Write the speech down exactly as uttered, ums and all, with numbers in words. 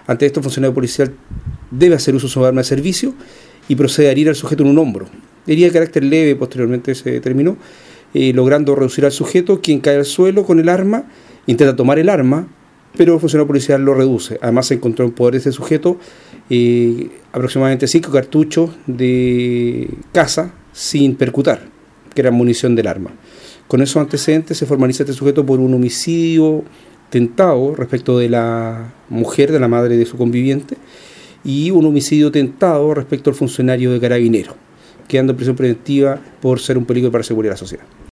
Ante esto, el funcionario policial debe hacer uso de su arma de servicio y procede a herir al sujeto en un hombro. Herida de carácter leve, posteriormente se determinó, eh, logrando reducir al sujeto, quien cae al suelo con el arma, intenta tomar el arma, pero el funcionario policial lo reduce. Además, se encontró en poder de ese sujeto eh, aproximadamente cinco cartuchos de caza sin percutar, que eran munición del arma. Con esos antecedentes se formaliza este sujeto por un homicidio tentado respecto de la mujer, de la madre de su conviviente, y un homicidio tentado respecto al funcionario de Carabineros, quedando en prisión preventiva por ser un peligro para la seguridad de la sociedad.